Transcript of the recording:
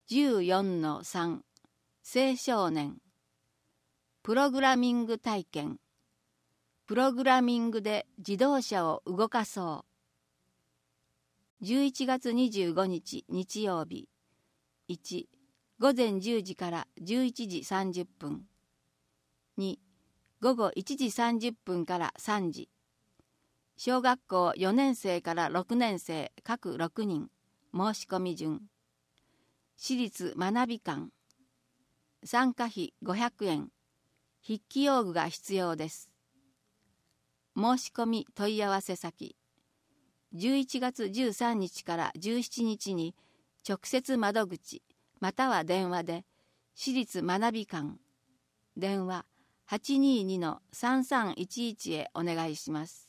14-3 青少年プログラミング体験プログラミングで自動車を動かそう11月25日日曜日1午前10時から11時30分2午後1時30分から3時小学校4年生から6年生各6人申し込み順私立学び館参加費500円筆記用具が必要です。申し込み問い合わせ先11月13日から17日に直接窓口または電話で私立学び館電話 822-3311 へお願いします。